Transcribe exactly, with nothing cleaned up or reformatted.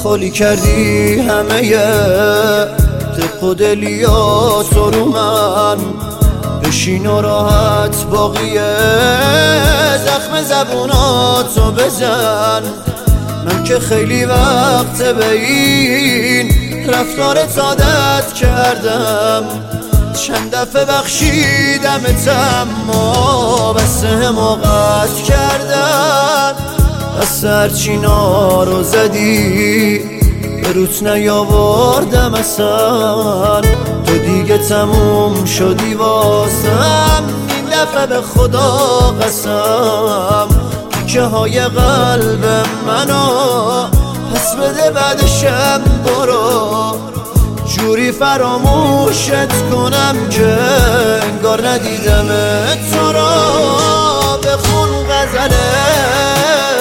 خالی کردی همه دق و دلیاتو رو من، بشین و راحت باقیه زخم زبوناتو بزن. من که خیلی وقت به این رفتارت عادت کردم، چند دفعه بخشیدمتم اما بس حماقت کردن. بس هرچی نارو زدی به روت نیاوردم اصلا، تو دیگه تموم شدی واسم. این دفعه به خدا قسم که های قلب منو پس بده بعدشم برو، جوری فراموشت کنم که انگار ندیدم تو را. بخون غزله